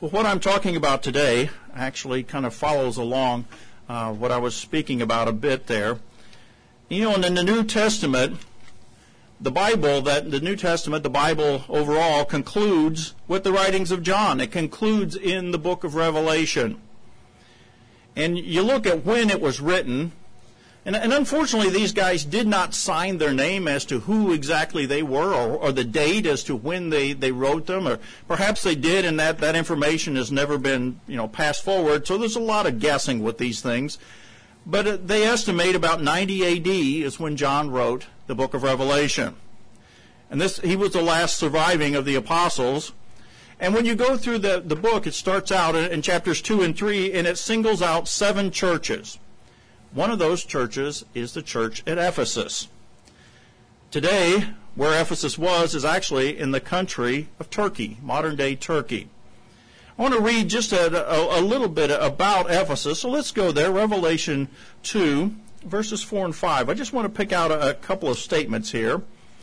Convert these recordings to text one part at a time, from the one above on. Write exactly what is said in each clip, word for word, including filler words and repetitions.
Well, what I'm talking about today actually kind of follows along uh, what I was speaking about a bit there. You know, and in the New Testament, the Bible, that the New Testament, the Bible overall, concludes with the writings of John. It concludes in the book of Revelation. And you look at when it was written, and, and unfortunately these guys did not sign their name as to who exactly they were, or, or the date as to when they, they wrote them, or perhaps they did, and that, that information has never been, you know, passed forward. So there's a lot of guessing with these things. But uh, they estimate about ninety A D is when John wrote the book of Revelation. And this he was the last surviving of the apostles. And when you go through the, the book, it starts out in, in chapters two and three, and it singles out seven churches. One of those churches is the church at Ephesus. Today, where Ephesus was is actually in the country of Turkey, modern-day Turkey. I want to read just a, a, a little bit about Ephesus. So let's go there, Revelation two, verses four and five. I just want to pick out a, a couple of statements here.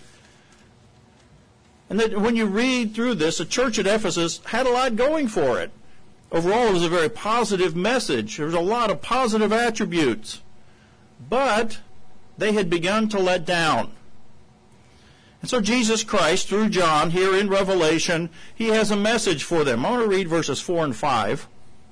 And that when you read through this, the church at Ephesus had a lot going for it. Overall, it was a very positive message. There was a lot of positive attributes. But they had begun to let down. And so Jesus Christ, through John, here in Revelation, he has a message for them. I want to read verses four and five.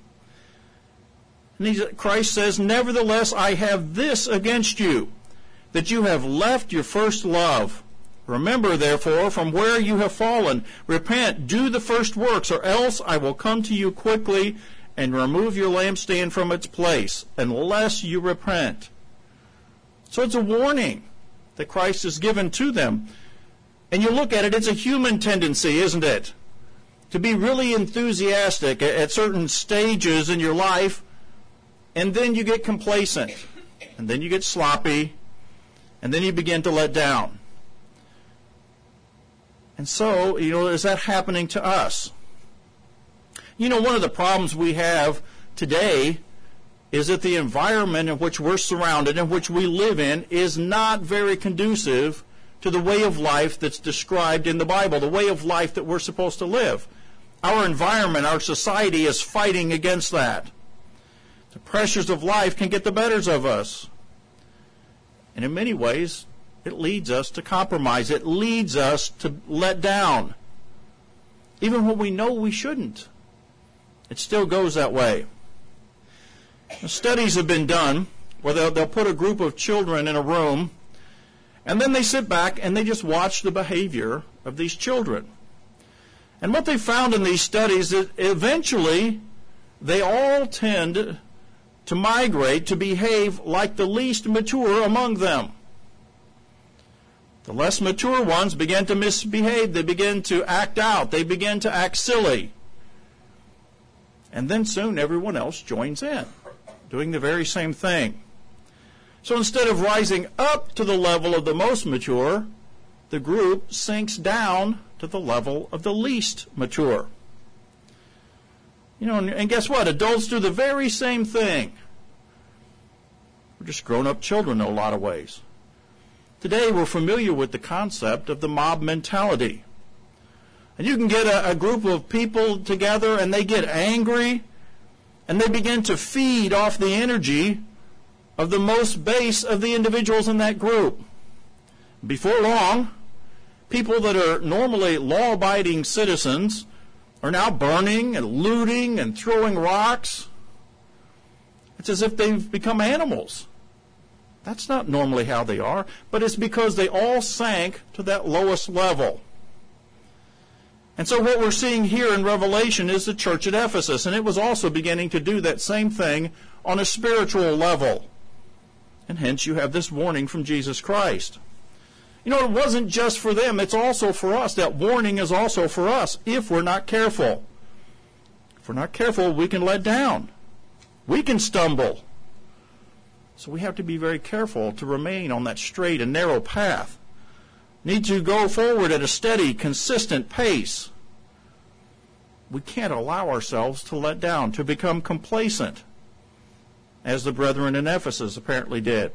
And he, Christ says, "Nevertheless, I have this against you, that you have left your first love. Remember, therefore, from where you have fallen, repent, do the first works, or else I will come to you quickly and remove your lampstand from its place, unless you repent." So it's a warning that Christ has given to them. And you look at it, it's a human tendency, isn't it? To be really enthusiastic at certain stages in your life, and then you get complacent, and then you get sloppy, and then you begin to let down. And so, you know, is that happening to us? You know, one of the problems we have today is that the environment in which we're surrounded, in which we live in, is not very conducive to the way of life that's described in the Bible, the way of life that we're supposed to live. Our environment, our society is fighting against that. The pressures of life can get the betters of us. And in many ways, it leads us to compromise. It leads us to let down. Even when we know we shouldn't. It still goes that way. Studies have been done where they'll, they'll put a group of children in a room, and then they sit back and they just watch the behavior of these children. And what they found in these studies is eventually they all tend to migrate to behave like the least mature among them. The less mature ones begin to misbehave. They begin to act out. They begin to act silly. And then soon everyone else joins in, doing the very same thing. So instead of rising up to the level of the most mature, the group sinks down to the level of the least mature. You know, and, and guess what? Adults do the very same thing. We're just grown-up children in a lot of ways. Today we're familiar with the concept of the mob mentality. And you can get a, a group of people together and they get angry and they begin to feed off the energy of the most base of the individuals in that group. Before long, people that are normally law-abiding citizens are now burning and looting and throwing rocks. It's as if they've become animals. That's not normally how they are, but it's because they all sank to that lowest level. And so what we're seeing here in Revelation is the church at Ephesus, and it was also beginning to do that same thing on a spiritual level. And hence you have this warning from Jesus Christ. You know, it wasn't just for them, it's also for us. That warning is also for us if we're not careful. If we're not careful, we can let down. We can stumble. So we have to be very careful to remain on that straight and narrow path. Need to go forward at a steady, consistent pace. We can't allow ourselves to let down, to become complacent, as the brethren in Ephesus apparently did.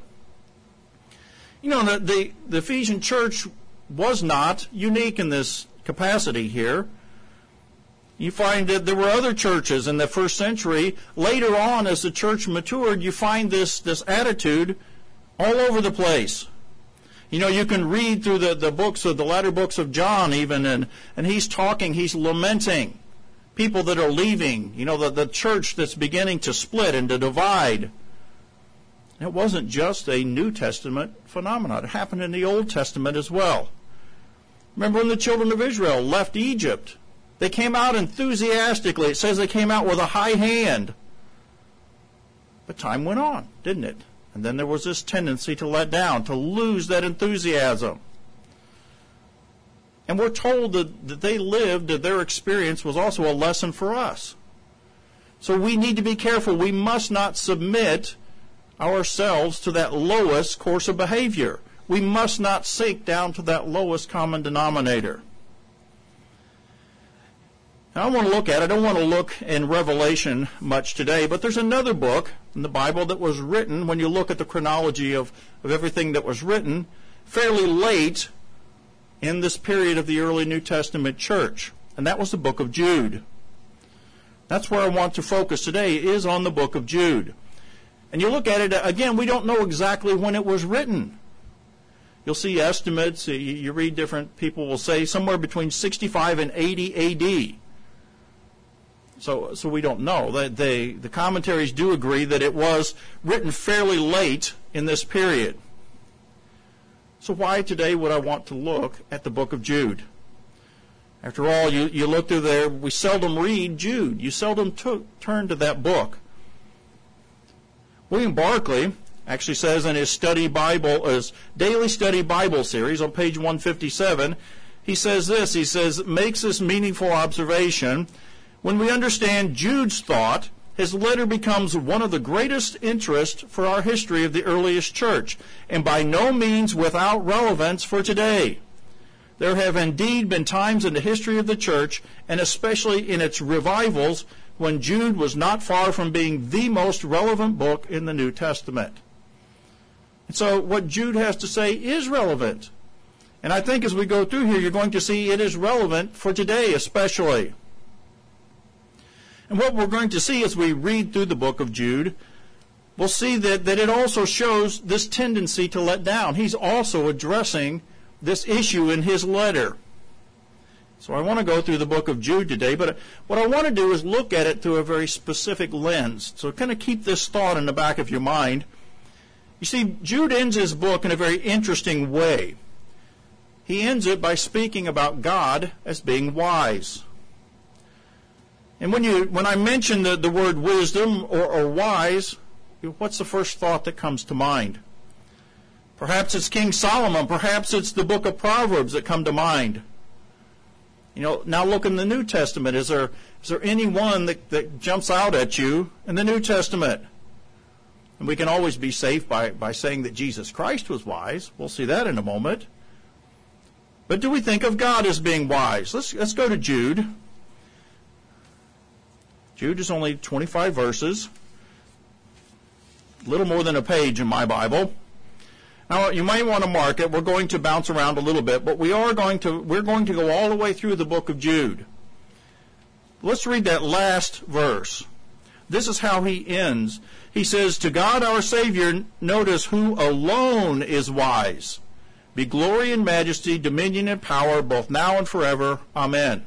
You know, the, the, the Ephesian church was not unique in this capacity here. You find that there were other churches in the first century. Later on, as the church matured, you find this, this attitude all over the place. You know, you can read through the, the books of the latter books of John even, and, and he's talking, he's lamenting people that are leaving, you know, the, the church that's beginning to split and to divide. It wasn't just a New Testament phenomenon. It happened in the Old Testament as well. Remember when the children of Israel left Egypt? They came out enthusiastically. It says they came out with a high hand. But time went on, didn't it? And then there was this tendency to let down, to lose that enthusiasm. And we're told that, that they lived, that their experience was also a lesson for us. So we need to be careful. We must not submit ourselves to that lowest course of behavior. We must not sink down to that lowest common denominator. Now, I want to look at, I don't want to look in Revelation much today, but there's another book in the Bible that was written, when you look at the chronology of, of everything that was written, fairly late in this period of the early New Testament church. And that was the book of Jude. That's where I want to focus today, is on the book of Jude. And you look at it, again, we don't know exactly when it was written. You'll see estimates, you, you read different people will say somewhere between sixty-five and eighty A D. So, so we don't know. They, they, the commentaries do agree that it was written fairly late in this period. So why today would I want to look at the book of Jude? After all, you, you look through there, we seldom read Jude. You seldom took, turn to that book. William Barclay actually says in his study Bible, his daily study Bible series on page one fifty-seven, he says this, he says, makes this meaningful observation. When we understand Jude's thought, his letter becomes one of the greatest interest for our history of the earliest church, and by no means without relevance for today. There have indeed been times in the history of the church, and especially in its revivals, when Jude was not far from being the most relevant book in the New Testament. And so what Jude has to say is relevant. And I think as we go through here, you're going to see it is relevant for today especially. And what we're going to see as we read through the book of Jude, we'll see that, that it also shows this tendency to let down. He's also addressing this issue in his letter. So I want to go through the book of Jude today, but what I want to do is look at it through a very specific lens. So kind of keep this thought in the back of your mind. You see, Jude ends his book in a very interesting way. He ends it by speaking about God as being wise. And when you when I mention the, the word wisdom or, or wise, what's the first thought that comes to mind? Perhaps it's King Solomon. Perhaps it's the book of Proverbs that come to mind. You know, now look in the New Testament. Is there is there anyone that, that jumps out at you in the New Testament? And we can always be safe by, by saying that Jesus Christ was wise. We'll see that in a moment. But do we think of God as being wise? Let's let's go to Jude. Jude is only twenty-five verses, a little more than a page in my Bible. Now, you might want to mark it. We're going to bounce around a little bit, but we are going to we're going to go all the way through the book of Jude. Let's read that last verse. This is how he ends. He says, "To God our Savior, notice, who alone is wise, be glory and majesty, dominion and power, both now and forever. Amen."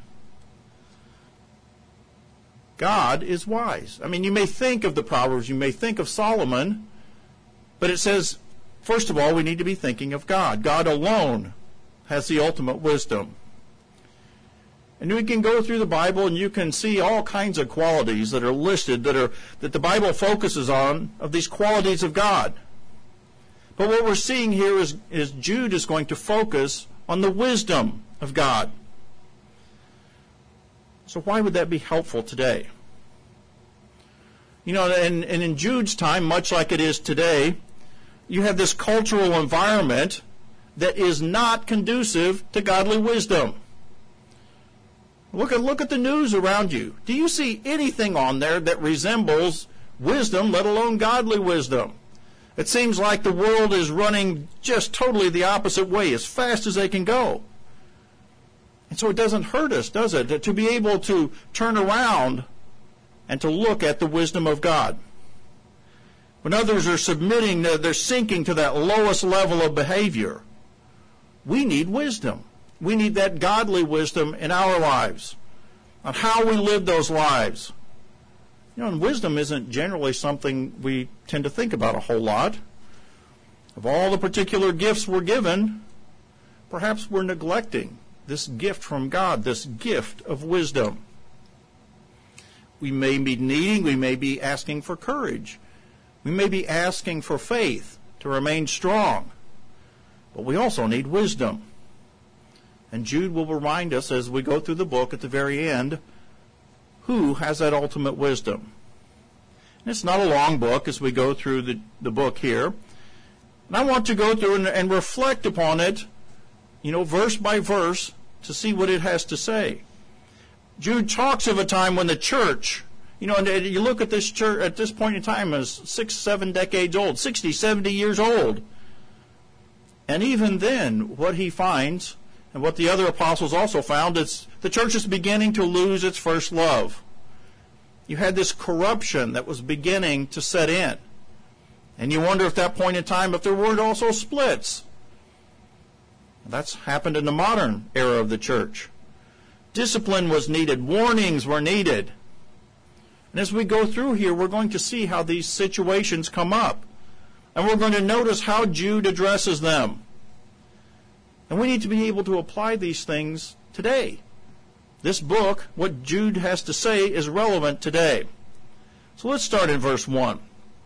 God is wise. I mean, you may think of the Proverbs, you may think of Solomon, but it says, first of all, we need to be thinking of God. God alone has the ultimate wisdom. And we can go through the Bible and you can see all kinds of qualities that are listed that are that the Bible focuses on, of these qualities of God. But what we're seeing here is, is Jude is going to focus on the wisdom of God. So why would that be helpful today? You know, and, and in Jude's time, much like it is today, you have this cultural environment that is not conducive to godly wisdom. Look at, look at the news around you. Do you see anything on there that resembles wisdom, let alone godly wisdom? It seems like the world is running just totally the opposite way, as fast as they can go. And so it doesn't hurt us, does it, to be able to turn around and to look at the wisdom of God. When others are submitting, they're sinking to that lowest level of behavior. We need wisdom. We need that godly wisdom in our lives, on how we live those lives. You know, and wisdom isn't generally something we tend to think about a whole lot. Of all the particular gifts we're given, perhaps we're neglecting this gift from God, this gift of wisdom. We may be needing, we may be asking for courage. We may be asking for faith to remain strong. But we also need wisdom. And Jude will remind us as we go through the book at the very end, who has that ultimate wisdom. And it's not a long book as we go through the, the book here. And I want to go through and, and reflect upon it, you know, verse by verse, to see what it has to say. Jude talks of a time when the church, you know, and you look at this church at this point in time as six, seven decades old, sixty, seventy years old. And even then, what he finds, and what the other apostles also found, is the church is beginning to lose its first love. You had this corruption that was beginning to set in. And you wonder at that point in time if there weren't also splits. That's happened in the modern era of the church. Discipline was needed. Warnings were needed. And as we go through here, we're going to see how these situations come up. And we're going to notice how Jude addresses them. And we need to be able to apply these things today. This book, what Jude has to say, is relevant today. So let's start in verse one.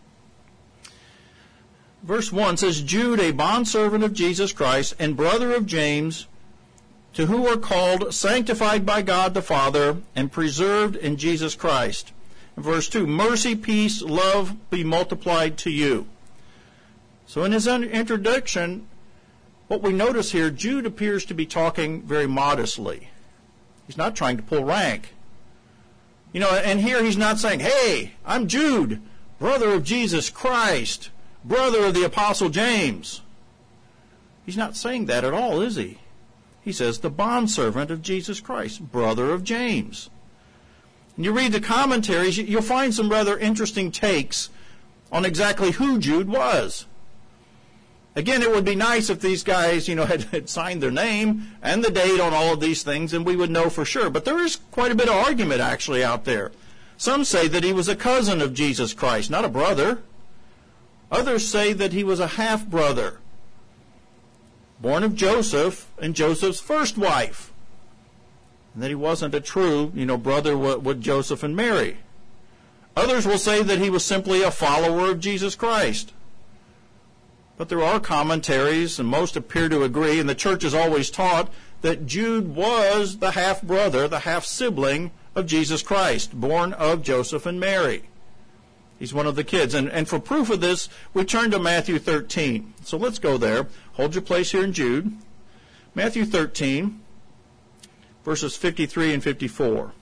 Verse one says, Jude, a bondservant of Jesus Christ and brother of James, to who are called, sanctified by God the Father, and preserved in Jesus Christ. And verse two, mercy, peace, love be multiplied to you. So in his introduction, what we notice here, Jude appears to be talking very modestly. He's not trying to pull rank. You know, and here he's not saying, hey, I'm Jude, brother of Jesus Christ, brother of the Apostle James. He's not saying that at all, is he? He says, the bondservant of Jesus Christ, brother of James. And you read the commentaries, you'll find some rather interesting takes on exactly who Jude was. Again, it would be nice if these guys, you know, had, had signed their name and the date on all of these things, and we would know for sure. But there is quite a bit of argument actually out there. Some say that he was a cousin of Jesus Christ, not a brother. Others say that he was a half-brother, born of Joseph and Joseph's first wife, and that he wasn't a true, you know, brother with Joseph and Mary. Others will say that he was simply a follower of Jesus Christ. But there are commentaries, and most appear to agree, and the church has always taught, that Jude was the half-brother, the half-sibling of Jesus Christ, born of Joseph and Mary. He's one of the kids. And, and for proof of this, we turn to Matthew thirteen. So let's go there. Hold your place here in Jude. Matthew thirteen, verses fifty-three and fifty-four.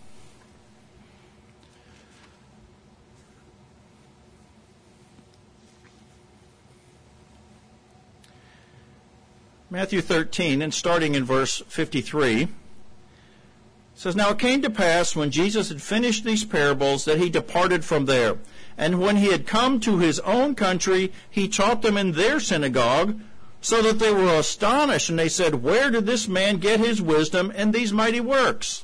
Matthew thirteen, and starting in verse fifty-three, says, Now it came to pass, when Jesus had finished these parables, that he departed from there. And when he had come to his own country, he taught them in their synagogue, so that they were astonished, and they said, Where did this man get his wisdom and these mighty works?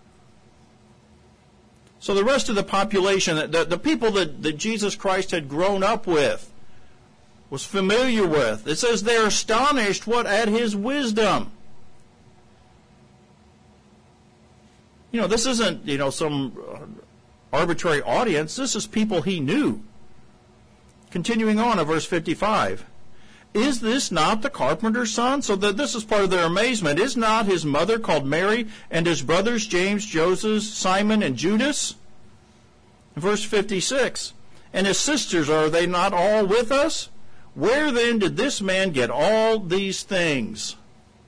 So the rest of the population, the, the people that, that Jesus Christ had grown up with, was familiar with. It says they're astonished what at his wisdom. You know, this isn't, you know, some arbitrary audience. This is people he knew. Continuing on in verse fifty-five. Is this not the carpenter's son? So that this is part of their amazement. Is not his mother called Mary, and his brothers James, Joseph, Simon, and Judas? In verse fifty-six. And his sisters, are they not all with us? Where then did this man get all these things?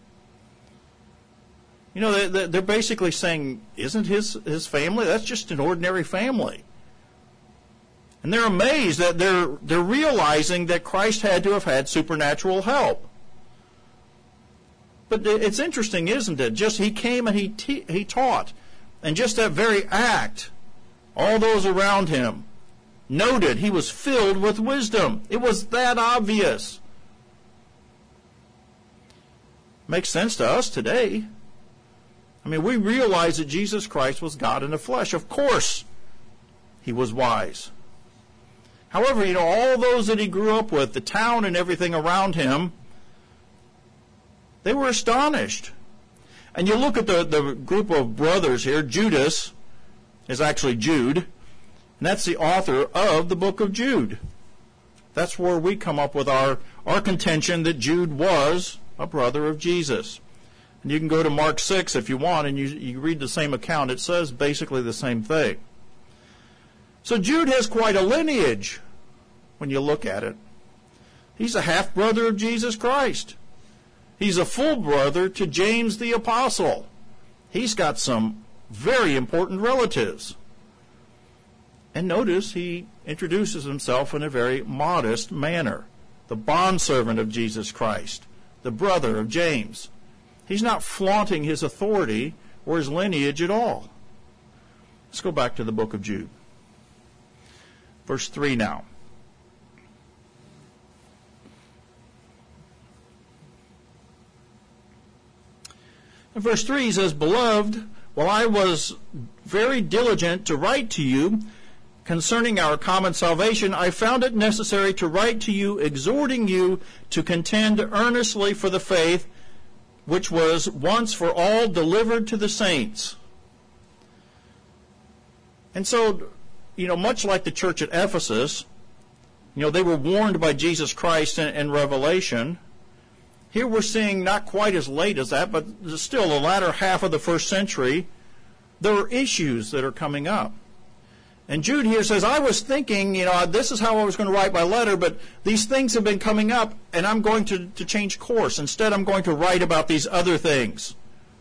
You know, they're basically saying, isn't his, his family? That's just an ordinary family. And they're amazed that they're, they're realizing that Christ had to have had supernatural help. But it's interesting, isn't it? Just he came and he te- he taught. And just that very act, all those around him noted he was filled with wisdom. It was that obvious. Makes sense to us today. I mean, we realize that Jesus Christ was God in the flesh. Of course, he was wise. However, you know, all those that he grew up with, the town and everything around him, they were astonished. And you look at the, the group of brothers here. Judas is actually Jude, and that's the author of the book of Jude. That's where we come up with our, our contention that Jude was a brother of Jesus. And you can go to Mark six if you want, and you, you read the same account. It says basically the same thing. So Jude has quite a lineage when you look at it. He's a half-brother of Jesus Christ. He's a full brother to James the Apostle. He's got some very important relatives. And notice he introduces himself in a very modest manner. The bondservant of Jesus Christ, the brother of James. He's not flaunting his authority or his lineage at all. Let's go back to the book of Jude. Verse three now. In verse three he says, Beloved, while I was very diligent to write to you concerning our common salvation, I found it necessary to write to you, exhorting you to contend earnestly for the faith which was once for all delivered to the saints. And so, you know, much like the church at Ephesus, you know, they were warned by Jesus Christ in, in Revelation. Here we're seeing not quite as late as that, but still the latter half of the first century, there are issues that are coming up. And Jude here says, I was thinking, you know, this is how I was going to write my letter, but these things have been coming up, and I'm going to, to change course. Instead, I'm going to write about these other things.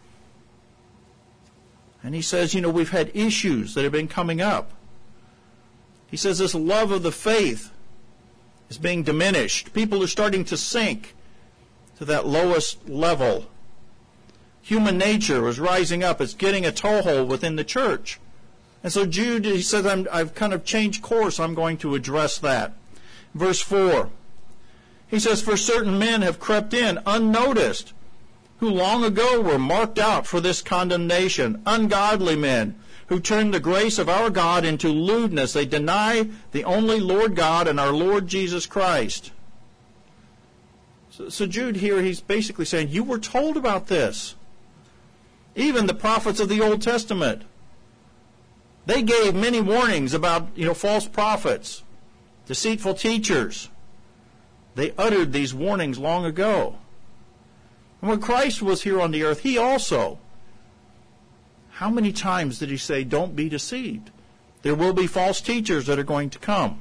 And he says, you know, we've had issues that have been coming up. He says this love of the faith is being diminished. People are starting to sink to that lowest level. Human nature is rising up. It's getting a toehold within the church. And so Jude, he says, I'm, I've kind of changed course. I'm going to address that. Verse four, he says, For certain men have crept in unnoticed, who long ago were marked out for this condemnation, ungodly men, who turn the grace of our God into lewdness. They deny the only Lord God and our Lord Jesus Christ. So, so Jude here, he's basically saying, you were told about this. Even the prophets of the Old Testament, they gave many warnings about, you know, false prophets, deceitful teachers. They uttered these warnings long ago. And when Christ was here on the earth, he also, how many times did he say, don't be deceived? There will be false teachers that are going to come.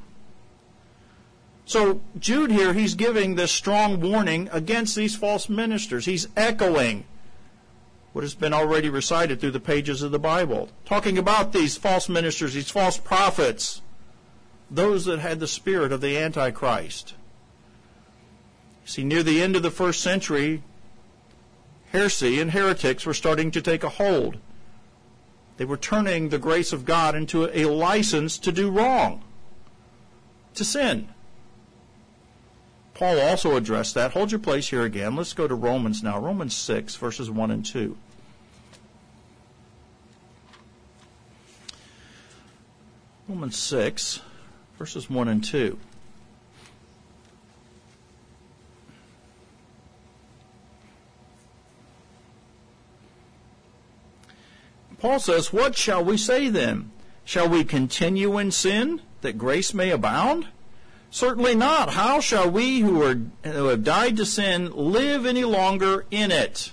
So Jude here, he's giving this strong warning against these false ministers. He's echoing what has been already recited through the pages of the Bible, talking about these false ministers, these false prophets, those that had the spirit of the Antichrist. See, near the end of the first century, heresy and heretics were starting to take a hold. They were turning the grace of God into a license to do wrong, to sin. Paul also addressed that. Hold your place here again. Let's go to Romans now. Romans six, verses one and two. Romans six, verses one and two. Paul says, What shall we say then? Shall we continue in sin, that grace may abound? Certainly not. How shall we who, are, who have died to sin live any longer in it?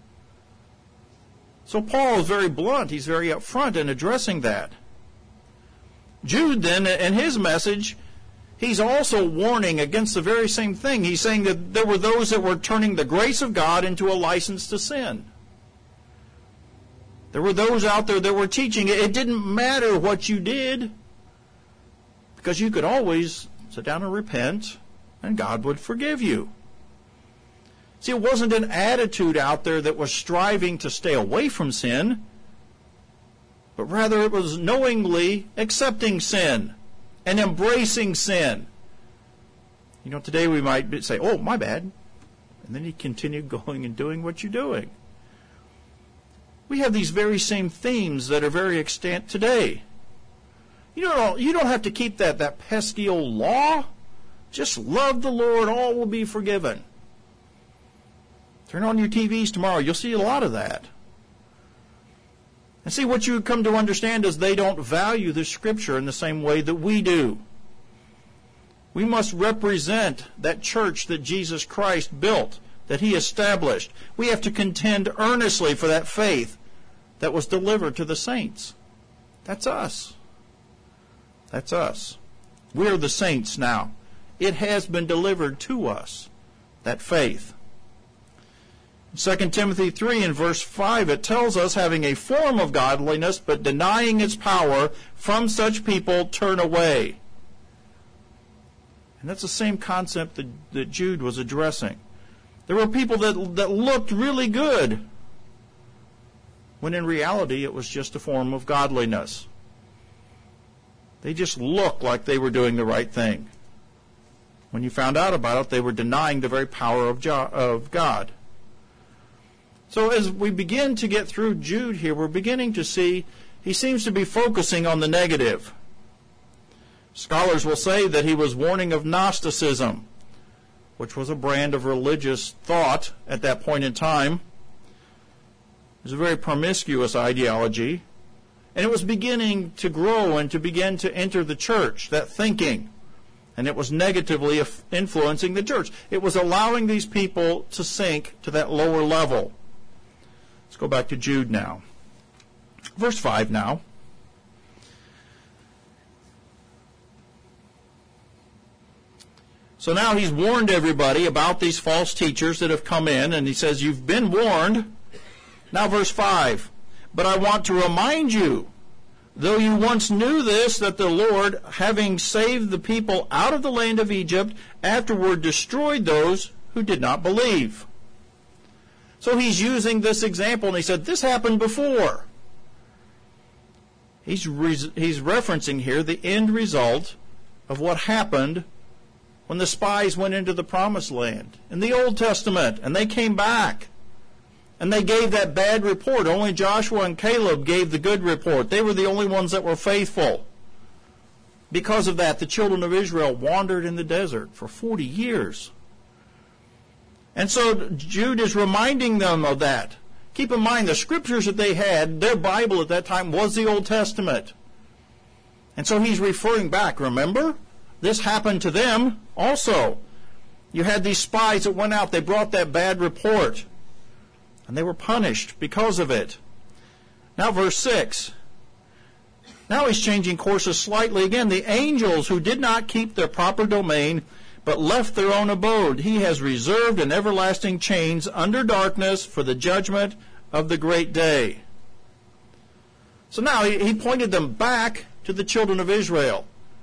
So Paul is very blunt. He's very upfront in addressing that. Jude then, in his message, he's also warning against the very same thing. He's saying that there were those that were turning the grace of God into a license to sin. There were those out there that were teaching it. It didn't matter what you did, because you could always sit down and repent, and God would forgive you. See, it wasn't an attitude out there that was striving to stay away from sin, but rather it was knowingly accepting sin and embracing sin. You know, today we might say, oh, my bad. And then you continue going and doing what you're doing. We have these very same themes that are very extant today. You don't, you don't have to keep that, that pesky old law. Just love the Lord, all will be forgiven. Turn on your T Vs tomorrow, you'll see a lot of that. And see, what you come to understand is they don't value the Scripture in the same way that we do. We must represent that church that Jesus Christ built, that He established. We have to contend earnestly for that faith that was delivered to the saints. That's us. That's us. We're the saints now. It has been delivered to us, that faith. In Second Timothy three and verse five, it tells us, having a form of godliness, but denying its power, from such people turn away. And that's the same concept that, that Jude was addressing. There were people that, that looked really good, when in reality it was just a form of godliness. They just looked like they were doing the right thing. When you found out about it, they were denying the very power of, jo- of God. So as we begin to get through Jude here, we're beginning to see he seems to be focusing on the negative. Scholars will say that he was warning of Gnosticism, which was a brand of religious thought at that point in time. It was a very promiscuous ideology, and it was beginning to grow and to begin to enter the church, that thinking, and it was negatively influencing the church. It was allowing these people to sink to that lower level. Let's go back to Jude now. Verse five now. So now he's warned everybody about these false teachers that have come in, and he says, you've been warned. Now verse five. But I want to remind you, though you once knew this, that the Lord, having saved the people out of the land of Egypt, afterward destroyed those who did not believe. So he's using this example, and he said, this happened before. He's, re- he's referencing here the end result of what happened when the spies went into the promised land in the Old Testament, and they came back. And they gave that bad report. Only Joshua and Caleb gave the good report. They were the only ones that were faithful. Because of that, the children of Israel wandered in the desert for forty years. And so Jude is reminding them of that. Keep in mind, the scriptures that they had, their Bible at that time was the Old Testament. And so he's referring back. Remember? This happened to them also. You had these spies that went out. They brought that bad report. And they were punished because of it. Now verse six. Now he's changing courses slightly again. The angels who did not keep their proper domain, but left their own abode, he has reserved in everlasting chains under darkness for the judgment of the great day. So now he, he pointed them back to the children of Israel.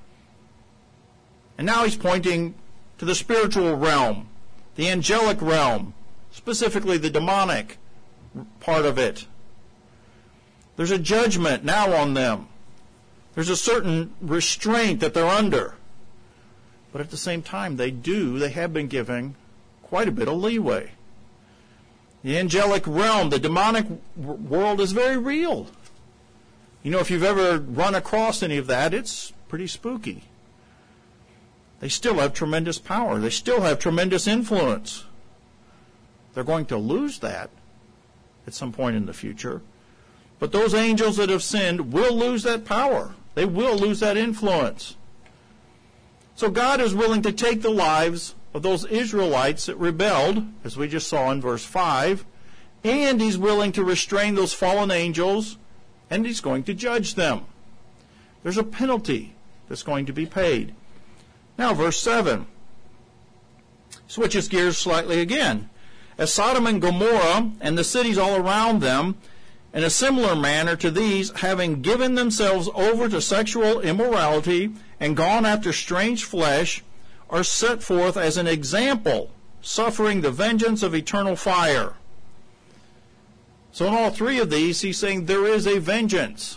And now he's pointing to the spiritual realm, the angelic realm, specifically the demonic part of it. There's a judgment now on them. There's a certain restraint that they're under. But at the same time, they do, they have been given quite a bit of leeway. The angelic realm, the demonic world is very real. You know, if you've ever run across any of that, it's pretty spooky. They still have tremendous power. They still have tremendous influence. They're going to lose that at some point in the future. But those angels that have sinned will lose that power. They will lose that influence. So God is willing to take the lives of those Israelites that rebelled, as we just saw in verse five, and He's willing to restrain those fallen angels, and He's going to judge them. There's a penalty that's going to be paid. Now, verse seven switches gears slightly again. As Sodom and Gomorrah and the cities all around them, in a similar manner to these, having given themselves over to sexual immorality and gone after strange flesh, are set forth as an example, suffering the vengeance of eternal fire. So in all three of these, he's saying there is a vengeance.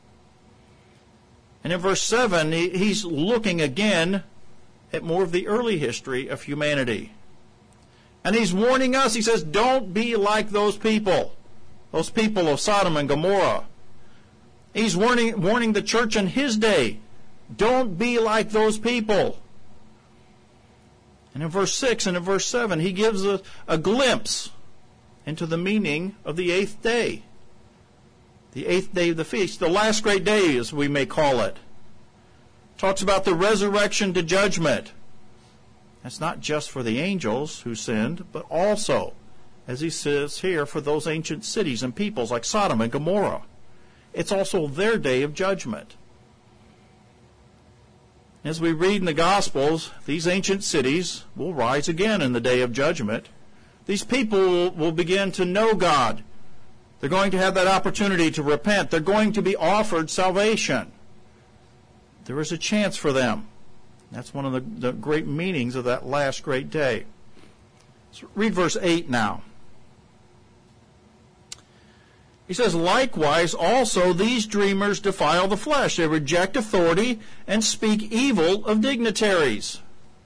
And in verse seven, he, he's looking again at more of the early history of humanity. And he's warning us, he says, don't be like those people, those people of Sodom and Gomorrah. He's warning, warning the church in his day, don't be like those people. And in verse six and in verse seven, he gives a, a glimpse into the meaning of the eighth day. The eighth day of the feast, the last great day, as we may call it. Talks about the resurrection to judgment. That's not just for the angels who sinned, but also, as he says here, for those ancient cities and peoples like Sodom and Gomorrah. It's also their day of judgment. As we read in the Gospels, these ancient cities will rise again in the day of judgment. These people will begin to know God. They're going to have that opportunity to repent. They're going to be offered salvation. There is a chance for them. That's one of the, the great meanings of that last great day. Let's read verse eight now. He says, likewise also these dreamers defile the flesh. They reject authority and speak evil of dignitaries.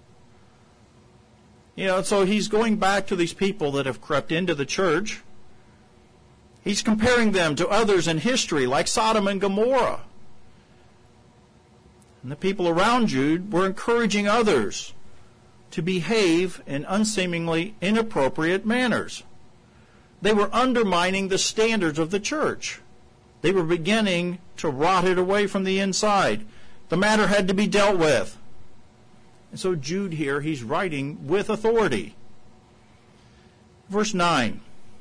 You know, so he's going back to these people that have crept into the church. He's comparing them to others in history like Sodom and Gomorrah. And the people around Jude were encouraging others to behave in unseemingly inappropriate manners. They were undermining the standards of the church. They were beginning to rot it away from the inside. The matter had to be dealt with. And so Jude here, he's writing with authority. Verse nine.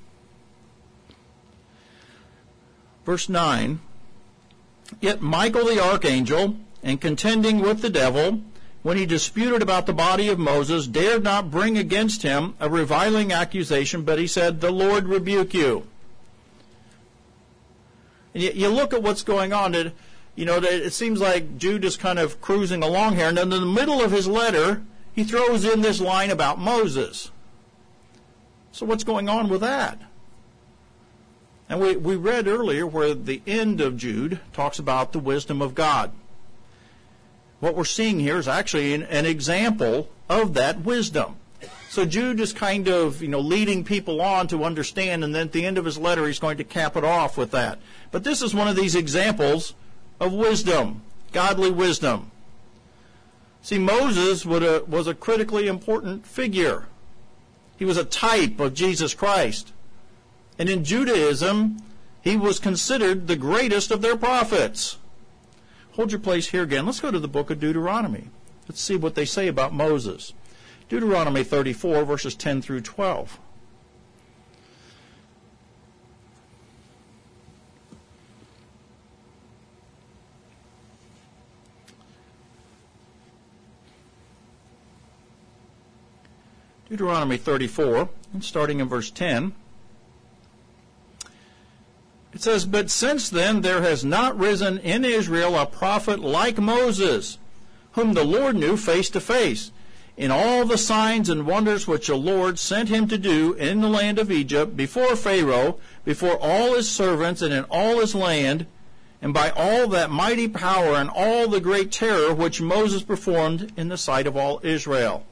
Verse nine. Yet Michael the archangel, in contending with the devil, when he disputed about the body of Moses, dared not bring against him a reviling accusation, but he said, the Lord rebuke you. And you, you look at what's going on, it, you know, it seems like Jude is kind of cruising along here, and in the middle of his letter, he throws in this line about Moses. So what's going on with that? And we, we read earlier where the end of Jude talks about the wisdom of God. What we're seeing here is actually an, an example of that wisdom. So Jude is kind of, you know, leading people on to understand, and then at the end of his letter he's going to cap it off with that. But this is one of these examples of wisdom, godly wisdom. See, Moses would a, was a critically important figure. He was a type of Jesus Christ. And in Judaism, he was considered the greatest of their prophets. Hold your place here again. Let's go to the book of Deuteronomy. Let's see what they say about Moses. Deuteronomy thirty-four, verses ten through twelve. Deuteronomy thirty-four, and starting in verse ten. It says, but since then there has not risen in Israel a prophet like Moses, whom the Lord knew face to face, in all the signs and wonders which the Lord sent him to do in the land of Egypt, before Pharaoh, before all his servants, and in all his land, and by all that mighty power and all the great terror which Moses performed in the sight of all Israel.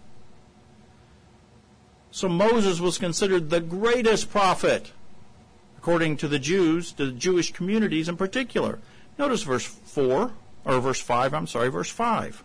So Moses was considered the greatest prophet, according to the Jews, to the Jewish communities in particular. Notice verse four, or verse five, I'm sorry, verse five.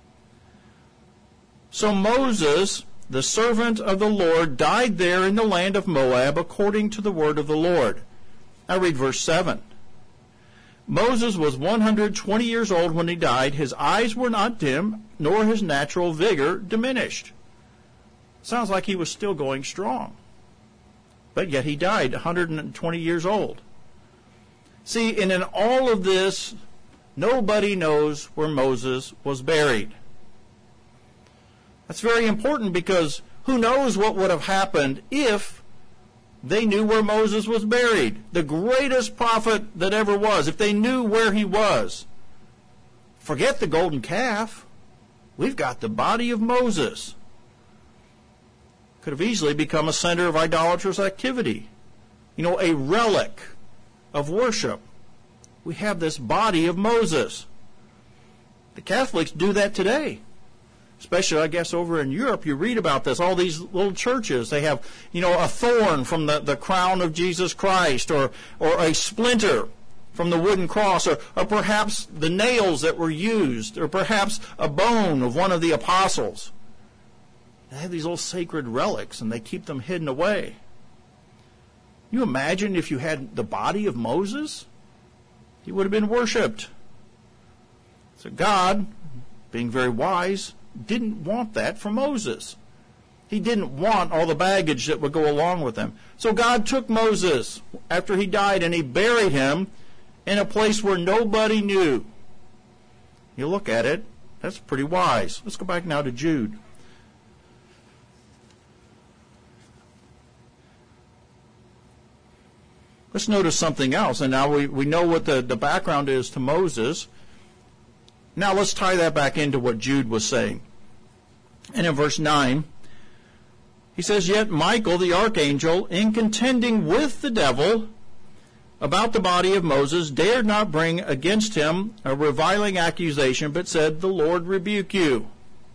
So Moses, the servant of the Lord, died there in the land of Moab, according to the word of the Lord. I read verse seven. Moses was one hundred twenty years old when he died. His eyes were not dim, nor his natural vigor diminished. Sounds like he was still going strong. But yet he died one hundred twenty years old. See, and in all of this, nobody knows where Moses was buried. That's very important, because who knows what would have happened if they knew where Moses was buried. The greatest prophet that ever was, if they knew where he was. Forget the golden calf. We've got the body of Moses. Could have easily become a center of idolatrous activity. You know, a relic of worship. We have this body of Moses. The Catholics do that today. Especially, I guess, over in Europe, you read about this. All these little churches, they have, you know, a thorn from the, the crown of Jesus Christ, or, or a splinter from the wooden cross, or, or perhaps the nails that were used, or perhaps a bone of one of the apostles. They have these little sacred relics, and they keep them hidden away. You imagine if you had the body of Moses? He would have been worshipped. So God, being very wise, didn't want that for Moses. He didn't want all the baggage that would go along with him. So God took Moses after he died and he buried him in a place where nobody knew. You look at it, that's pretty wise. Let's go back now to Jude. Let's notice something else. And now we, we know what the, the background is to Moses. Now let's tie that back into what Jude was saying. And in verse nine, he says, "Yet Michael the archangel, in contending with the devil about the body of Moses, dared not bring against him a reviling accusation, but said, 'The Lord rebuke you.'"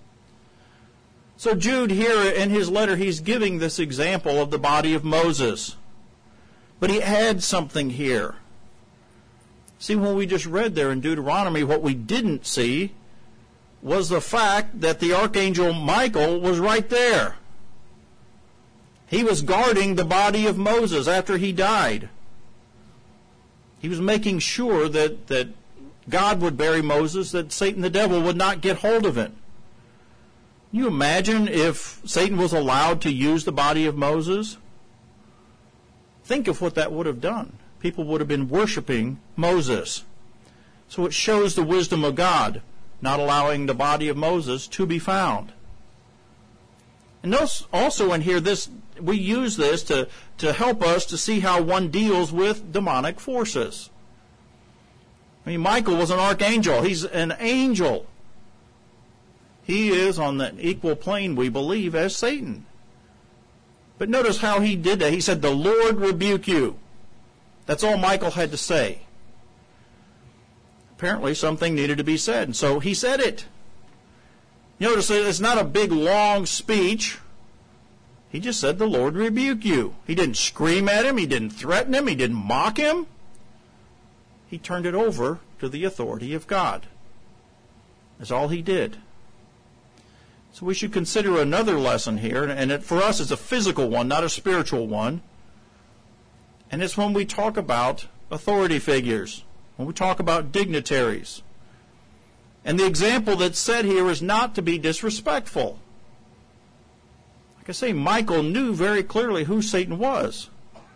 So Jude here in his letter, he's giving this example of the body of Moses. But he adds something here. See, when we just read there in Deuteronomy, what we didn't see was the fact that the archangel Michael was right there. He was guarding the body of Moses after he died. He was making sure that, that God would bury Moses, that Satan the devil would not get hold of it. Can you imagine if Satan was allowed to use the body of Moses? Think of what that would have done. People would have been worshiping Moses. So it shows the wisdom of God, not allowing the body of Moses to be found. And notice also in here, this we use this to, to help us to see how one deals with demonic forces. I mean, Michael was an archangel. He's an angel. He is on the equal plane, we believe, as Satan. But notice how he did that. He said, "The Lord rebuke you." That's all Michael had to say. Apparently something needed to be said, and so he said it. Notice it's not a big, long speech. He just said, "The Lord rebuke you." He didn't scream at him. He didn't threaten him. He didn't mock him. He turned it over to the authority of God. That's all he did. So we should consider another lesson here, and it, for us it's a physical one, not a spiritual one. And it's when we talk about authority figures, when we talk about dignitaries. And the example that's set here is not to be disrespectful. Like I say, Michael knew very clearly who Satan was.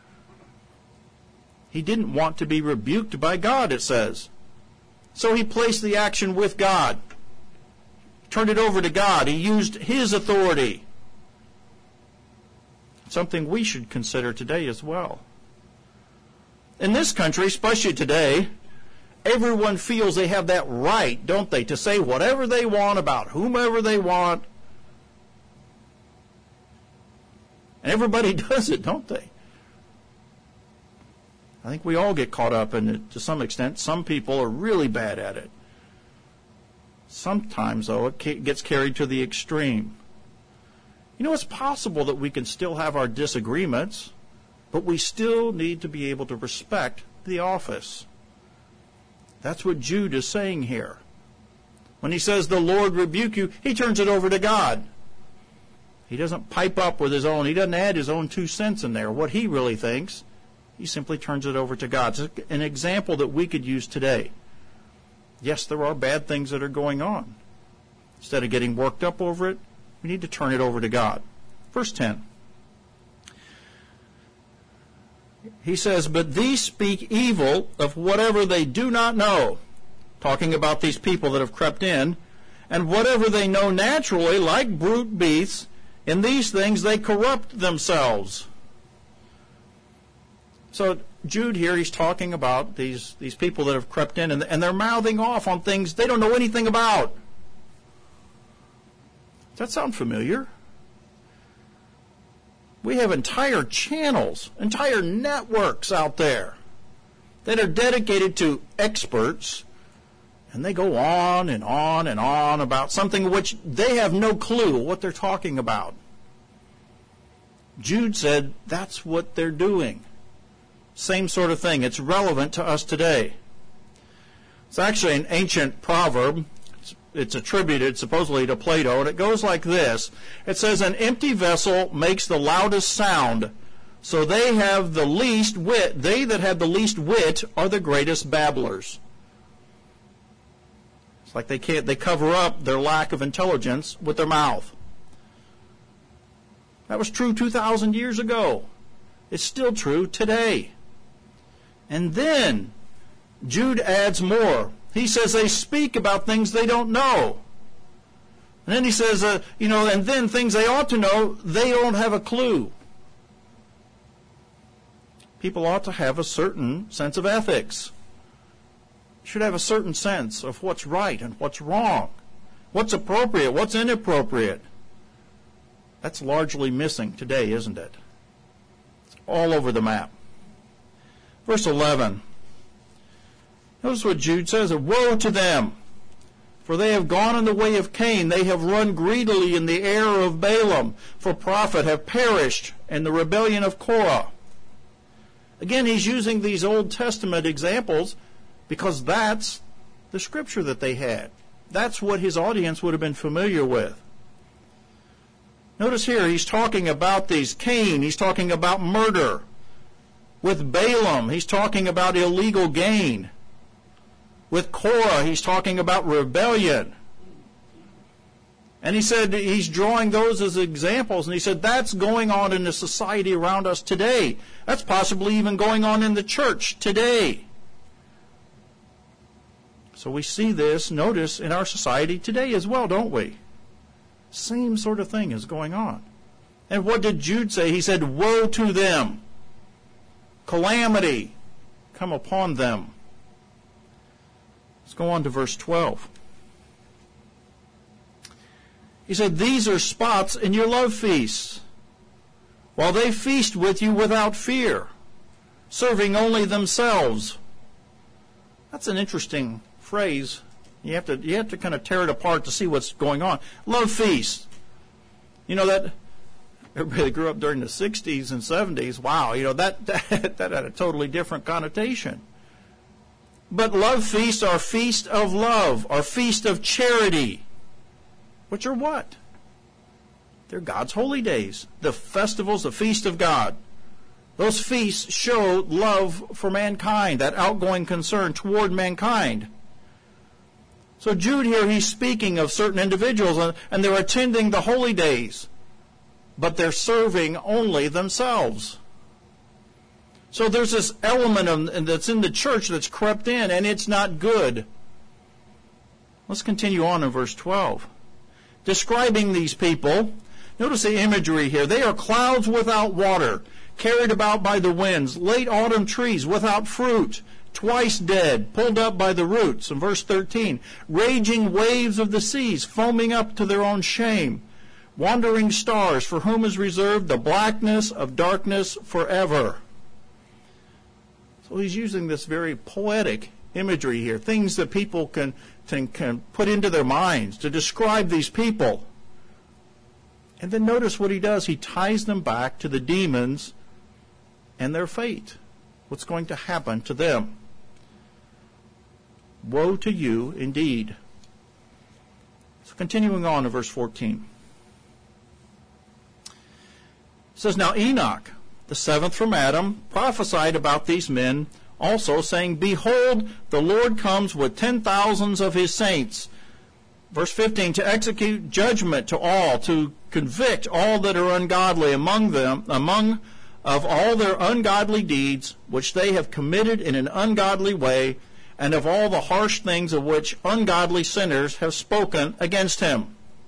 He didn't want to be rebuked by God, it says. So he placed the action with God. Turned it over to God. He used his authority. Something we should consider today as well. In this country, especially today, everyone feels they have that right, don't they, to say whatever they want about whomever they want. And everybody does it, don't they? I think we all get caught up in it to some extent. Some people are really bad at it. Sometimes, though, it gets carried to the extreme. You know, it's possible that we can still have our disagreements, but we still need to be able to respect the office. That's what Jude is saying here. When he says, "The Lord rebuke you," he turns it over to God. He doesn't pipe up with his own. He doesn't add his own two cents in there, what he really thinks. He simply turns it over to God. It's an example that we could use today. Yes, there are bad things that are going on. Instead of getting worked up over it, we need to turn it over to God. Verse ten. He says, "But these speak evil of whatever they do not know," talking about these people that have crept in, "and whatever they know naturally, like brute beasts, in these things they corrupt themselves." So Jude here, he's talking about these, these people that have crept in, and, and they're mouthing off on things they don't know anything about. Does that sound familiar? We have entire channels, entire networks out there that are dedicated to experts, and they go on and on and on about something which they have no clue what they're talking about. Jude said that's what they're doing. Same sort of thing. It's relevant to us today. It's actually an ancient proverb. It's, it's attributed supposedly to Plato, and it goes like this. It says, an empty vessel makes the loudest sound, so they have the least wit. They that have the least wit are the greatest babblers. It's like they can't, they cover up their lack of intelligence with their mouth. That was true two thousand years ago. It's still true today. And then Jude adds more. He says they speak about things they don't know. And then he says, uh, you know, and then things they ought to know, they don't have a clue. People ought to have a certain sense of ethics. Should have a certain sense of what's right and what's wrong, what's appropriate, what's inappropriate. That's largely missing today, isn't it? It's all over the map. Verse eleven. Notice what Jude says. Woe to them, for they have gone in the way of Cain. They have run greedily in the error of Balaam. For profit have perished in the rebellion of Korah. Again, he's using these Old Testament examples because that's the scripture that they had. That's what his audience would have been familiar with. Notice here, he's talking about these. Cain, he's talking about murder. With Balaam, he's talking about illegal gain. With Korah, he's talking about rebellion. And he said he's drawing those as examples, and he said that's going on in the society around us today. That's possibly even going on in the church today. So we see this, notice, in our society today as well, don't we? Same sort of thing is going on. And what did Jude say? He said, woe to them. Calamity come upon them. Let's go on to verse twelve. He said, these are spots in your love feasts, while they feast with you without fear, serving only themselves. That's an interesting phrase. You have to you have to kind of tear it apart to see what's going on. Love feast. You know that everybody that grew up during the sixties and seventies, wow, you know, that, that that had a totally different connotation. But love feasts are feast of love, or feast of charity. Which are what? They're God's holy days. The festivals, the feast of God. Those feasts show love for mankind, that outgoing concern toward mankind. So Jude here, he's speaking of certain individuals, and they're attending the holy days, but they're serving only themselves. So there's this element of, that's in the church that's crept in, and it's not good. Let's continue on in verse twelve. Describing these people, notice the imagery here. They are clouds without water, carried about by the winds, late autumn trees without fruit, twice dead, pulled up by the roots. In verse thirteen, raging waves of the seas, foaming up to their own shame, wandering stars, for whom is reserved the blackness of darkness forever. So he's using this very poetic imagery here, things that people can, can, can put into their minds to describe these people. And then notice what he does. He ties them back to the demons and their fate. What's going to happen to them? Woe to you indeed. So continuing on in verse fourteen. It says, now Enoch, the seventh from Adam, prophesied about these men also, saying, behold, the Lord comes with ten thousands of his saints. Verse fifteen, to execute judgment to all, to convict all that are ungodly among them, among of all their ungodly deeds, which they have committed in an ungodly way, and of all the harsh things of which ungodly sinners have spoken against him.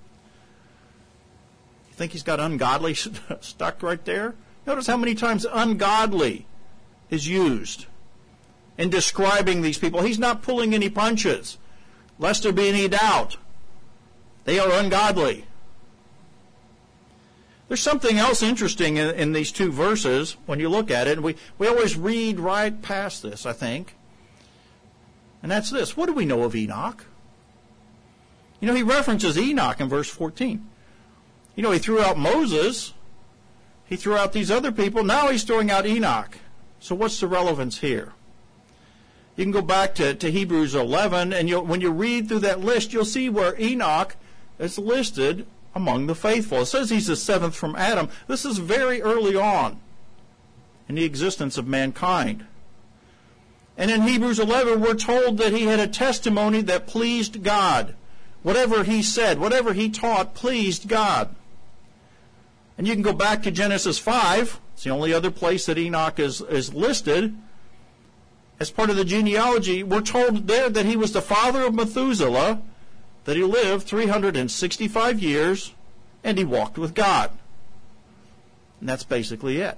You think he's got ungodly stuck right there? Notice how many times ungodly is used in describing these people. He's not pulling any punches, lest there be any doubt. They are ungodly. There's something else interesting in, in these two verses when you look at it. And we, we always read right past this, I think. And that's this. What do we know of Enoch? You know, he references Enoch in verse fourteen. You know, he threw out Moses. He threw out these other people. Now he's throwing out Enoch. So what's the relevance here? You can go back to, to Hebrews eleven, and you'll, when you read through that list, you'll see where Enoch is listed among the faithful. It says he's the seventh from Adam. This is very early on in the existence of mankind. And in Hebrews eleven, we're told that he had a testimony that pleased God. Whatever he said, whatever he taught, pleased God. And you can go back to Genesis five. It's the only other place that Enoch is, is listed. As part of the genealogy, we're told there that he was the father of Methuselah, that he lived three hundred sixty-five years, and he walked with God. And that's basically it.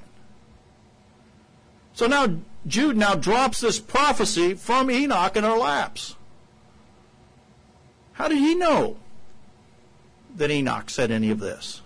So now Jude now drops this prophecy from Enoch in our laps. How did he know that Enoch said any of this?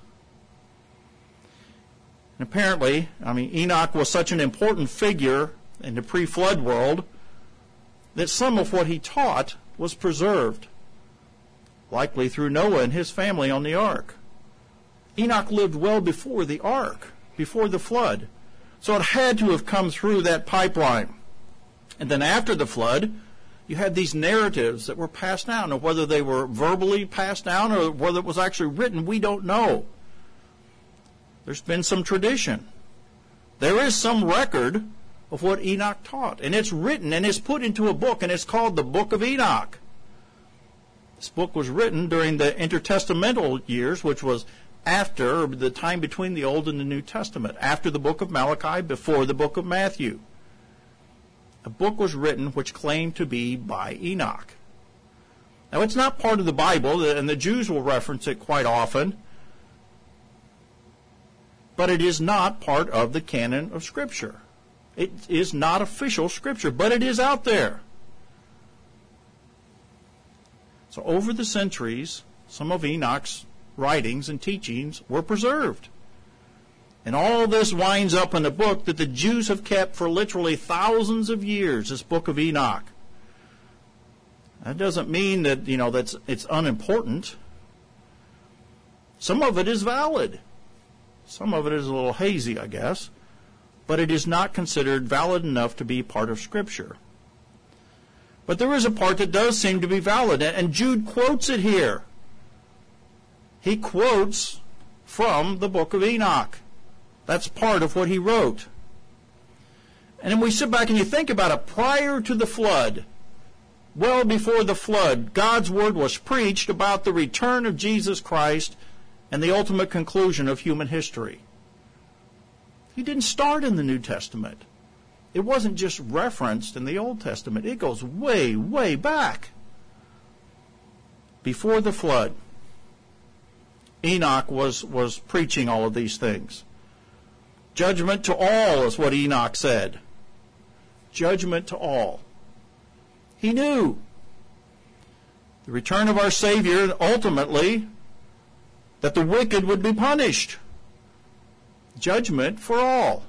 And apparently, I mean, Enoch was such an important figure in the pre-flood world that some of what he taught was preserved, likely through Noah and his family on the ark. Enoch lived well before the ark, before the flood. So it had to have come through that pipeline. And then after the flood, you had these narratives that were passed down. And whether they were verbally passed down or whether it was actually written, we don't know. There's been some tradition. There is some record of what Enoch taught. And it's written and it's put into a book, and it's called the Book of Enoch. This book was written during the intertestamental years, which was after the time between the Old and the New Testament, after the book of Malachi, before the book of Matthew. A book was written which claimed to be by Enoch. Now, it's not part of the Bible, and the Jews will reference it quite often, but it is not part of the canon of Scripture. It is not official Scripture, but it is out there. So over the centuries, some of Enoch's writings and teachings were preserved. And all this winds up in a book that the Jews have kept for literally thousands of years, this Book of Enoch. That doesn't mean that, you know, that's it's unimportant. Some of it is valid. Some of it is a little hazy, I guess. But it is not considered valid enough to be part of Scripture. But there is a part that does seem to be valid, and Jude quotes it here. He quotes from the Book of Enoch. That's part of what he wrote. And then we sit back and you think about it. Prior to the flood, well before the flood, God's word was preached about the return of Jesus Christ and the ultimate conclusion of human history. He didn't start in the New Testament. It wasn't just referenced in the Old Testament. It goes way, way back. Before the flood, Enoch was, was preaching all of these things. Judgment to all is what Enoch said. Judgment to all. He knew the return of our Savior, ultimately, that the wicked would be punished. Judgment for all.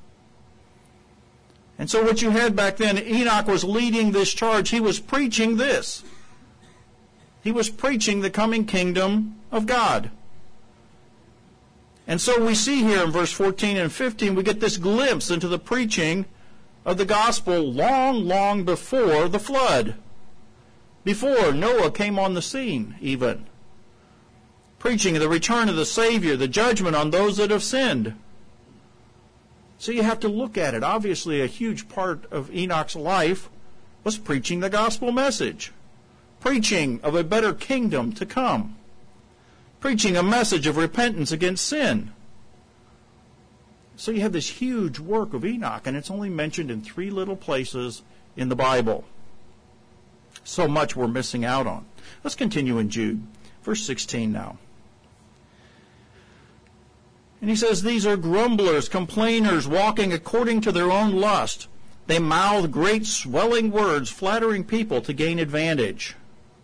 And so what you had back then, Enoch was leading this charge. He was preaching this. He was preaching the coming kingdom of God. And so we see here in verse fourteen and fifteen, we get this glimpse into the preaching of the gospel long, long before the flood. Before Noah came on the scene, even. Preaching the return of the Savior, the judgment on those that have sinned. So you have to look at it. Obviously, a huge part of Enoch's life was preaching the gospel message. Preaching of a better kingdom to come. Preaching a message of repentance against sin. So you have this huge work of Enoch, and it's only mentioned in three little places in the Bible. So much we're missing out on. Let's continue in Jude. Verse sixteen now. And he says, these are grumblers, complainers, walking according to their own lust. They mouth great swelling words, flattering people to gain advantage.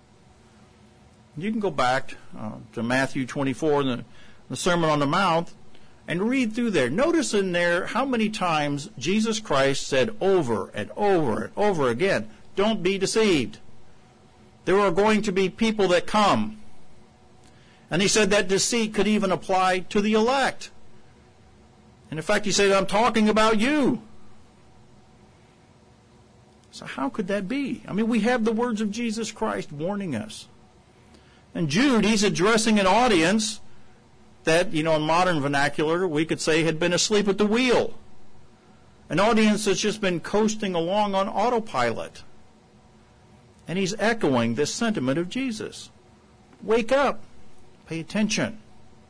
You can go back uh, to Matthew twenty-four, the, the Sermon on the Mount. and read through there. Notice in there how many times Jesus Christ said over and over and over again, don't be deceived. There are going to be people that come. And he said that deceit could even apply to the elect. And in fact, he said, I'm talking about you. So how could that be? I mean, we have the words of Jesus Christ warning us. And Jude, he's addressing an audience that, you know, in modern vernacular, we could say had been asleep at the wheel. An audience that's just been coasting along on autopilot. And he's echoing this sentiment of Jesus. Wake up. Pay attention.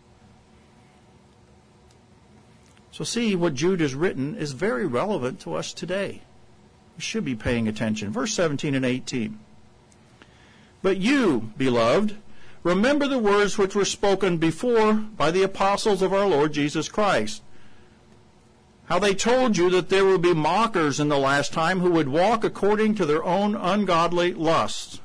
So see, what Jude has written is very relevant to us today. We should be paying attention. Verse seventeen and eighteen. But you, beloved, remember the words which were spoken before by the apostles of our Lord Jesus Christ. How they told you that there would be mockers in the last time who would walk according to their own ungodly lusts.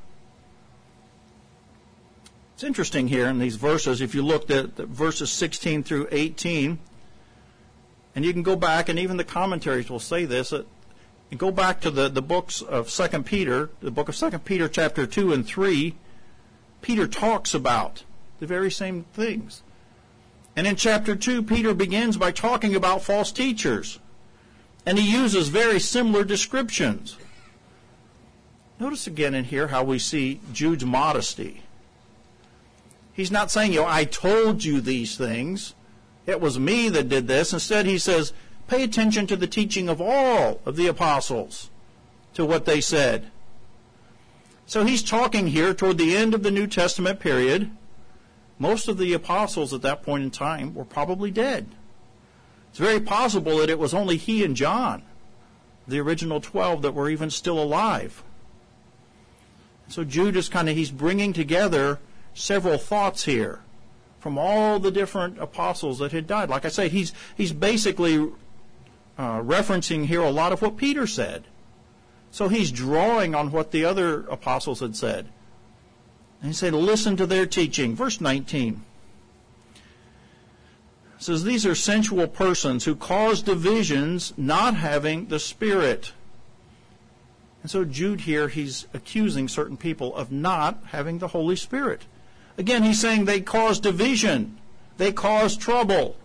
It's interesting here in these verses, if you looked at verses sixteen through eighteen, and you can go back, and even the commentaries will say this, and go back to the, the books of Second Peter, the book of Second Peter chapter two and three, Peter talks about the very same things. And in chapter two, Peter begins by talking about false teachers, and he uses very similar descriptions. Notice again in here how we see Jude's modesty. He's not saying, you know, I told you these things. It was me that did this. Instead, he says, pay attention to the teaching of all of the apostles, to what they said. So he's talking here toward the end of the New Testament period. Most of the apostles at that point in time were probably dead. It's very possible that it was only he and John, the original twelve, that were even still alive. So Jude is kind of, he's bringing together several thoughts here from all the different apostles that had died. Like I say, he's he's basically uh, referencing here a lot of what Peter said. So he's drawing on what the other apostles had said. And he said, listen to their teaching. Verse nineteen. It says, these are sensual persons who cause divisions, not having the Spirit. And so Jude here, he's accusing certain people of not having the Holy Spirit. Again, he's saying they cause division. They cause trouble.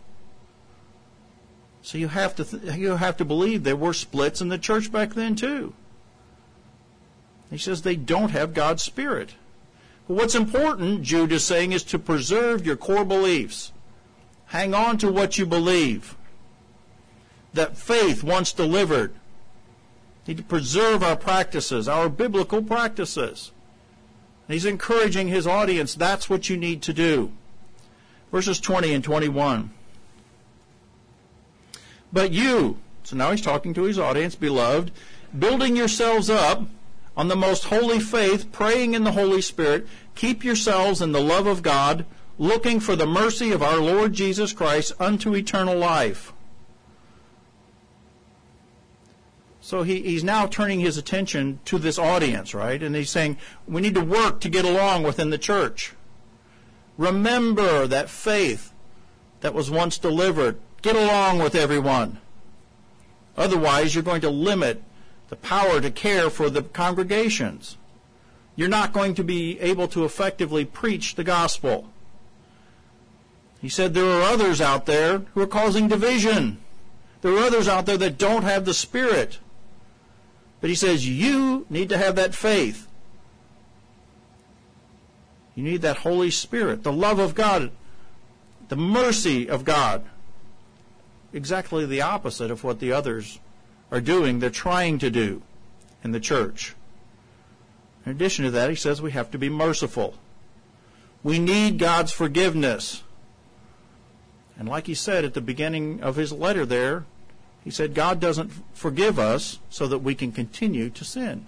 So you have to th- you have to believe there were splits in the church back then too. He says they don't have God's Spirit. But what's important, Jude is saying, is to preserve your core beliefs. Hang on to what you believe. That faith, once delivered, need to preserve our practices, our biblical practices. And he's encouraging his audience, that's what you need to do. Verses twenty and twenty-one. But you, so now he's talking to his audience, beloved, building yourselves up on the most holy faith, praying in the Holy Spirit, keep yourselves in the love of God, looking for the mercy of our Lord Jesus Christ unto eternal life. So he, he's now turning his attention to this audience, right? And he's saying, we need to work to get along within the church. Remember that faith that was once delivered. Get along with everyone. Otherwise, you're going to limit the power to care for the congregations. You're not going to be able to effectively preach the gospel. He said there are others out there who are causing division. There are others out there that don't have the Spirit. But he says you need to have that faith. You need that Holy Spirit, the love of God, the mercy of God. Exactly the opposite of what the others are doing, they're trying to do in the church. In addition to that, he says we have to be merciful. We need God's forgiveness. And like he said at the beginning of his letter there, he said God doesn't forgive us so that we can continue to sin.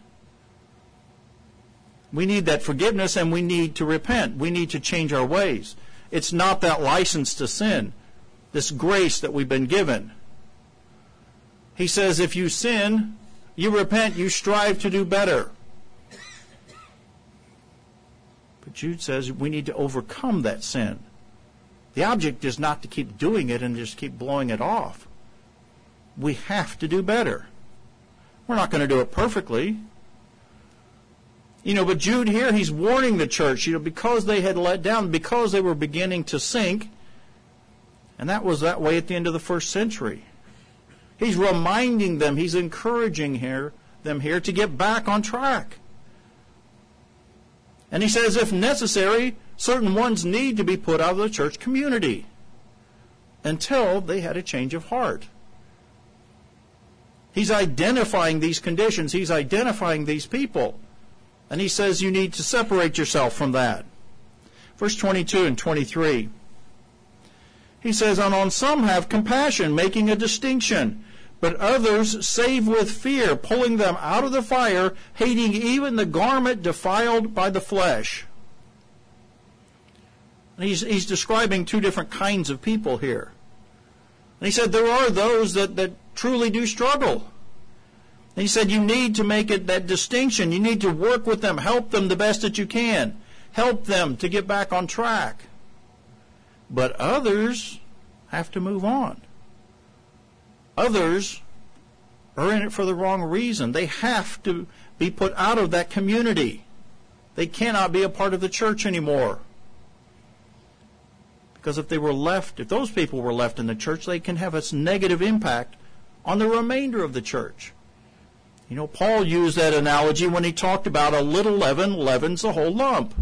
We need that forgiveness and we need to repent. We need to change our ways. It's not that license to sin, this grace that we've been given. He says if you sin, you repent, you strive to do better. But Jude says we need to overcome that sin. The object is not to keep doing it and just keep blowing it off. We have to do better. We're not going to do it perfectly. You know, but Jude here, he's warning the church, you know, because they had let down, because they were beginning to sink, and that was that way at the end of the first century. He's reminding them, he's encouraging here, them here to get back on track. And he says, if necessary, certain ones need to be put out of the church community until they had a change of heart. He's identifying these conditions. He's identifying these people. And he says you need to separate yourself from that. Verse twenty-two and twenty-three. He says, and on some have compassion, making a distinction, but others save with fear, pulling them out of the fire, hating even the garment defiled by the flesh. And he's, he's describing two different kinds of people here. And he said there are those that, that truly do struggle. And he said you need to make it that distinction. You need to work with them, help them the best that you can, help them to get back on track. But others have to move on. Others are in it for the wrong reason. They have to be put out of that community. They cannot be a part of the church anymore. Because if they were left, if those people were left in the church, they can have a negative impact on the remainder of the church. You know, Paul used that analogy when he talked about a little leaven leavens the whole lump.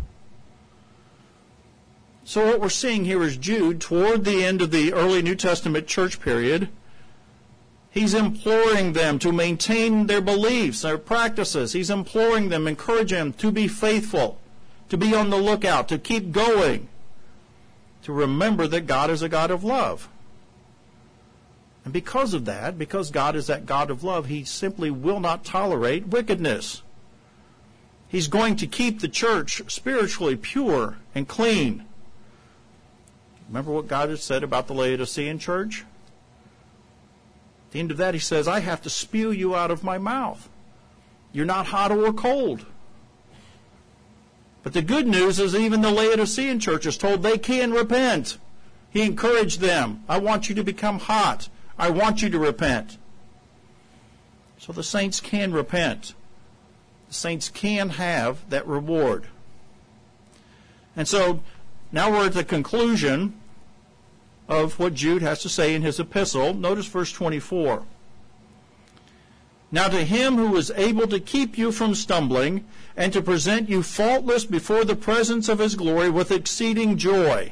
So what we're seeing here is Jude, toward the end of the early New Testament church period, he's imploring them to maintain their beliefs, their practices. He's imploring them, encouraging them to be faithful, to be on the lookout, to keep going, to remember that God is a God of love. And because of that, because God is that God of love, he simply will not tolerate wickedness. He's going to keep the church spiritually pure and clean. Remember what God has said about the Laodicean church? At the end of that, he says, I have to spew you out of my mouth. You're not hot or cold. But the good news is even the Laodicean church is told they can repent. He encouraged them. I want you to become hot. I want you to repent. So the saints can repent. The saints can have that reward. And so now we're at the conclusion of what Jude has to say in his epistle. Notice verse twenty-four. Now to him who is able to keep you from stumbling and to present you faultless before the presence of his glory with exceeding joy.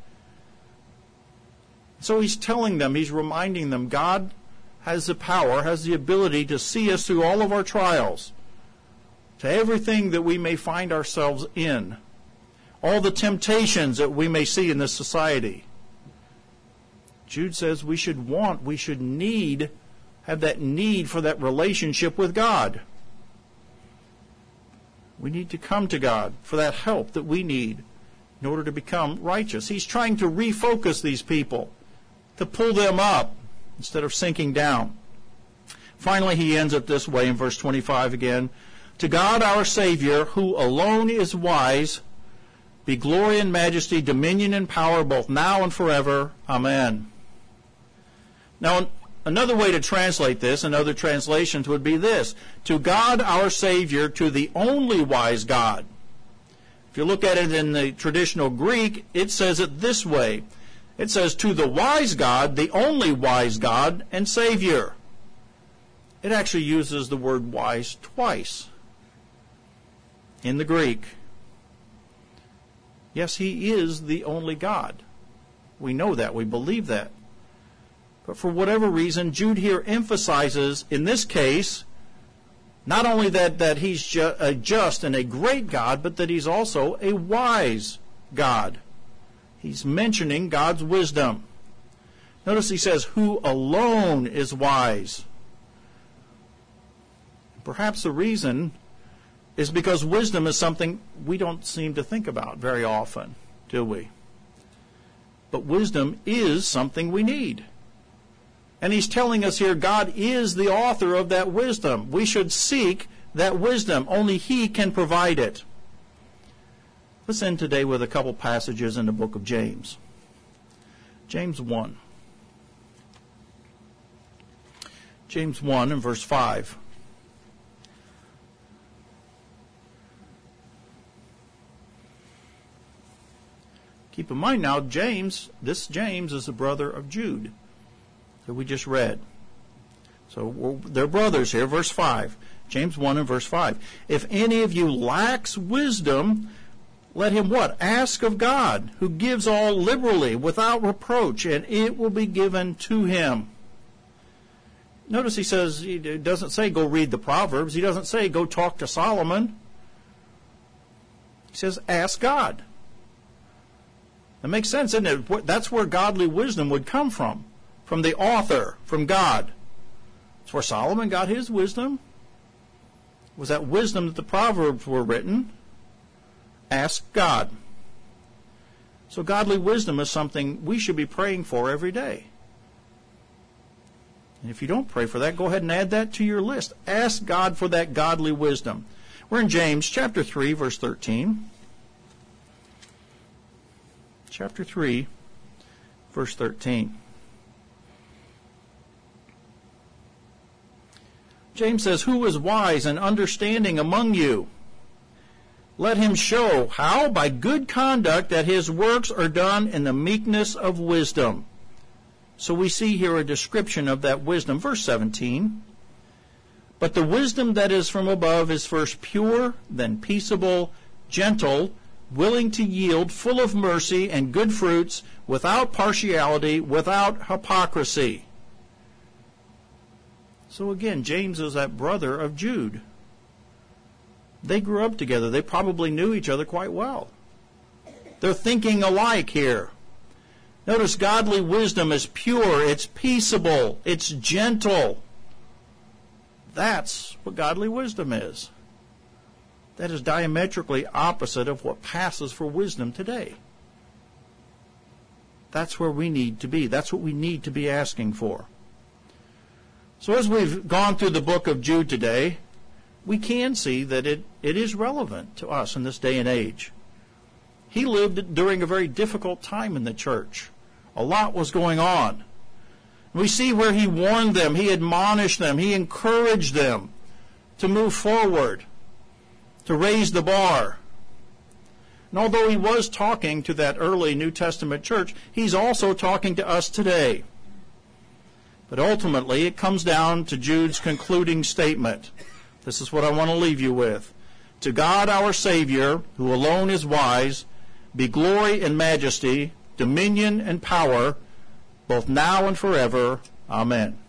So he's telling them, he's reminding them, God has the power, has the ability to see us through all of our trials, to everything that we may find ourselves in, all the temptations that we may see in this society. Jude says we should want, we should need, have that need for that relationship with God. We need to come to God for that help that we need in order to become righteous. He's trying to refocus these people, to pull them up instead of sinking down. Finally, he ends it this way in verse twenty-five again. To God our Savior, who alone is wise, be glory and majesty, dominion and power, both now and forever. Amen. Now, another way to translate this, and other translations would be this. To God our Savior, to the only wise God. If you look at it in the traditional Greek, it says it this way. It says, to the wise God, the only wise God and Savior. It actually uses the word wise twice in the Greek. Yes, he is the only God. We know that. We believe that. But for whatever reason, Jude here emphasizes, in this case, not only that, that he's ju- a just and a great God, but that he's also a wise God. He's mentioning God's wisdom. Notice he says, who alone is wise. Perhaps the reason is because wisdom is something we don't seem to think about very often, do we? But wisdom is something we need. And he's telling us here God is the author of that wisdom. We should seek that wisdom. Only he can provide it. Let's end today with a couple passages in the book of James. James one. James one and verse five. Keep in mind now, James, this James is the brother of Jude that we just read. So we're, they're brothers here. Verse five. James one and verse five. If any of you lacks wisdom, let him what? Ask of God, who gives all liberally without reproach, and it will be given to him. Notice he says, he doesn't say go read the Proverbs. He doesn't say go talk to Solomon. He says ask God. That makes sense, isn't it? That's where godly wisdom would come from. From the author, from God. That's where Solomon got his wisdom. It was that wisdom that the Proverbs were written. Ask God. So godly wisdom is something we should be praying for every day. And if you don't pray for that, go ahead and add that to your list. Ask God for that godly wisdom. We're in James chapter three, verse thirteen. Chapter three, verse thirteen. James says, who is wise and understanding among you? Let him show how by good conduct that his works are done in the meekness of wisdom. So we see here a description of that wisdom. Verse seventeen. But the wisdom that is from above is first pure, then peaceable, gentle, willing to yield, full of mercy and good fruits, without partiality, without hypocrisy. So again, James is that brother of Jude. They grew up together. They probably knew each other quite well. They're thinking alike here. Notice godly wisdom is pure, it's peaceable, it's gentle. That's what godly wisdom is. That is diametrically opposite of what passes for wisdom today. That's where we need to be. That's what we need to be asking for. So as we've gone through the book of Jude today, we can see that it, it is relevant to us in this day and age. He lived during a very difficult time in the church. A lot was going on. We see where he warned them, he admonished them, he encouraged them to move forward, to raise the bar. And although he was talking to that early New Testament church, he's also talking to us today. But ultimately, it comes down to Jude's concluding statement. This is what I want to leave you with. To God our Savior, who alone is wise, be glory and majesty, dominion and power, both now and forever. Amen.